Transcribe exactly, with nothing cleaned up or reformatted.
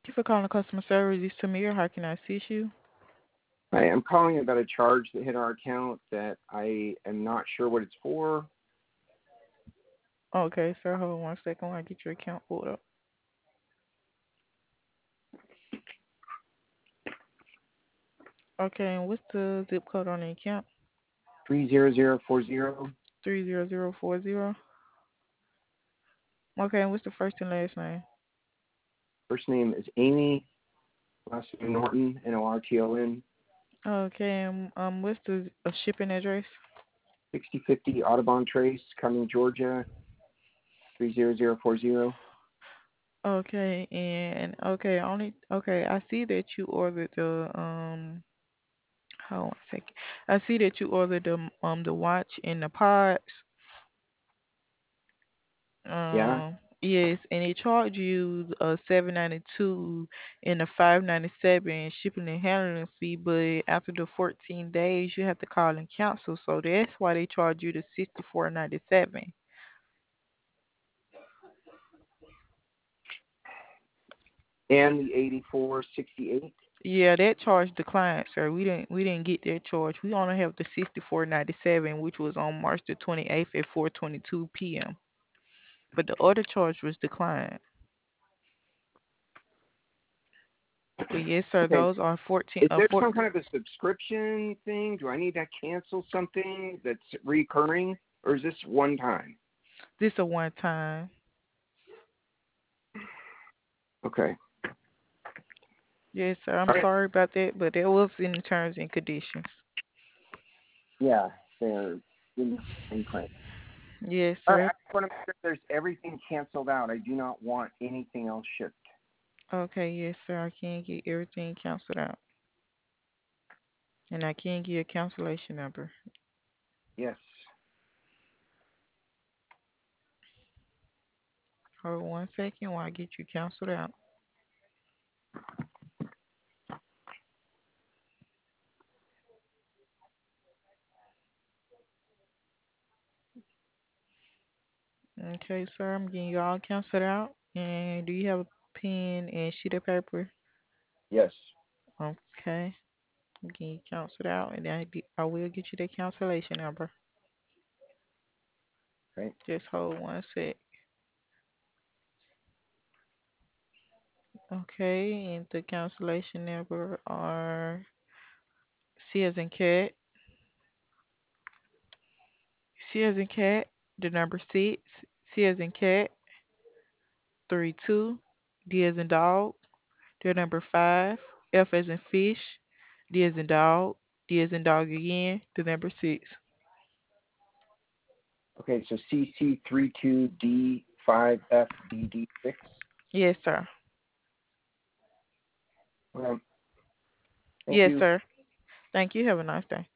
Thank you for calling customer service. This is Tamir. How can I assist you? Hi, I'm calling about a charge that hit our account that I am not sure what it's for. Okay, sir. Hold on one second while I get your account pulled up. Okay, and what's the zip code on the account? three zero zero four zero. Three zero zero four zero. Okay, and what's the first and last name? First name is Amy, last name Norton, N O R T O N. Okay, and um, what's the uh, shipping address? sixty fifty Audubon Trace, Cumming, Georgia, three zero zero four zero. Okay, and okay, only okay. I see that you ordered the um. Hold on a second. I see that you ordered the um the watch and the pods. Yeah? Um, yes, and they charge you uh seven ninety two and a five ninety seven shipping and handling fee, but after the fourteen days you have to call and cancel, so that's why they charge you the sixty four ninety seven. And the eighty-four sixty-eight. Yeah, that charge declined, sir. We didn't we didn't get that charge. We only have the sixty four ninety seven, which was on March the twenty eighth at four twenty two p m. But the other charge was declined. But yes, sir, Okay. those are fourteen Is uh there four. some kind of a subscription thing? Do I need to cancel something that's recurring? Or is this one time? This a one time. Okay. Yes, sir. I'm All right. sorry about that, but that was in the terms and conditions. Yeah, they're in print. Yes, All right, sir. I just want to make sure there's everything canceled out. I do not want anything else shipped. Okay, yes, sir. I can get everything canceled out. And I can give you a cancellation number. Yes. Hold one second while I get you canceled out. Okay, sir. I'm getting you all canceled out. And do you have a pen and sheet of paper? Yes. Okay. I'm getting you canceled out, and I, be, I will get you the cancellation number. Right. Just hold one sec. Okay, and the cancellation number are C as in cat, C as in cat, the number six, C as in cat, three two, D as in dog, the number five, F as in fish, D as in dog, D as in dog again, the number six. Okay, so C C three two D five F D D six. Yes, sir. Okay. Thank Yes, you. sir. Thank you. Have a nice day.